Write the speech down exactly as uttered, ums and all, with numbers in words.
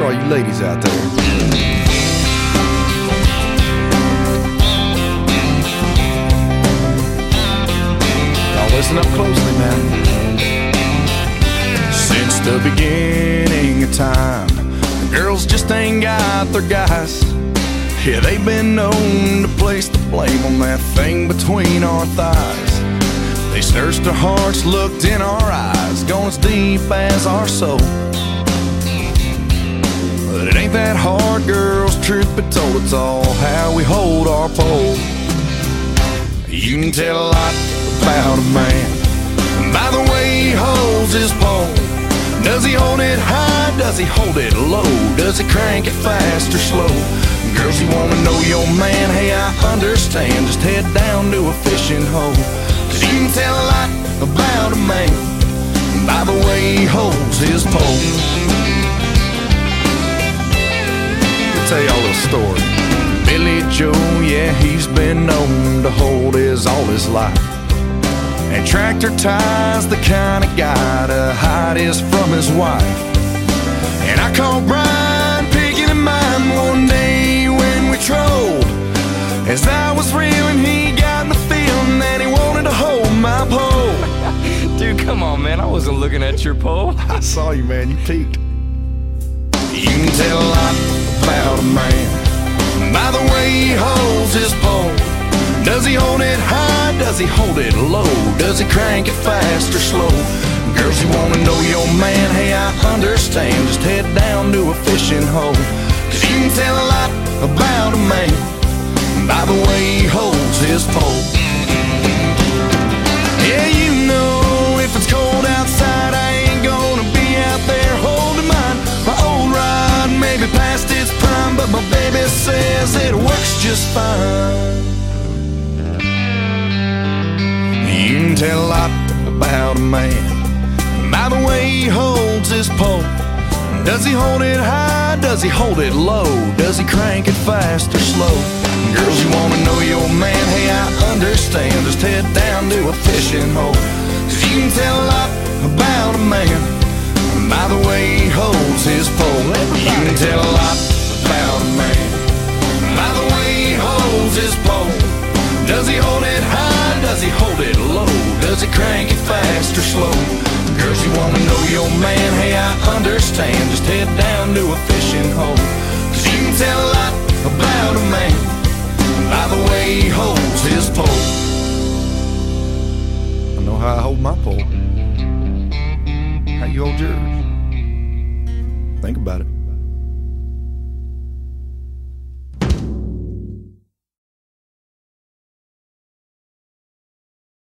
all you ladies out there. Y'all listen up closely, man. Since the beginning of time, the girls just ain't got their guys. Yeah, they've been known to place the blame on that thing between our thighs. They searched our hearts, looked in our eyes, gone as deep as our soul. But it ain't that hard, girls, truth be told, it's all how we hold our pole. You can tell a lot about a man by the way he holds his pole. Does he hold it high? Does he hold it low? Does he crank it fast or slow? Girls, you wanna know your man? Hey, I understand. Just head down to a fishing hole. Cause you can tell a lot about a man by the way he holds his pole. I'll tell y'all a little story. Billy Joe, yeah, he's been known to hold his all his life. And tractor ties the kind of guy to hide his from his wife. And I called Brian picking in mine one day when we trolled. As I was reeling, he got in the feeling that he wanted to hold my pole. Dude, come on, man. I wasn't looking at your pole. I saw you, man. You peeked. You can tell a lot about a man by the way he holds his pole. Does he hold it high? Does he hold it low? Does he crank it fast or slow? Girls, you wanna know your man? Hey, I understand. Just head down to a fishing hole. Cause you can tell a lot about a man by the way he holds his pole. Yeah, you know if it's cold outside, I ain't gonna be out there holding mine. My old rod may be past its prime, but my baby says it works just fine. You can tell a lot about a man by the way he holds his pole. Does he hold it high? Does he hold it low? Does he crank it fast or slow? Girls, you wanna know your man? Hey, I understand. Just head down to a fishing hole. Cause you can tell a lot about a man by the way he holds his pole. You can tell a lot about a man by the way he holds his pole. Does he hold it high? Does he hold it low? Does he crank it fast or slow? Girls, you wanna know your man? Hey, I understand. Just head down to a fishing hole. Cause you can tell a lot about a man by the way he holds his pole. I know how I hold my pole. How you hold yours? Think about it.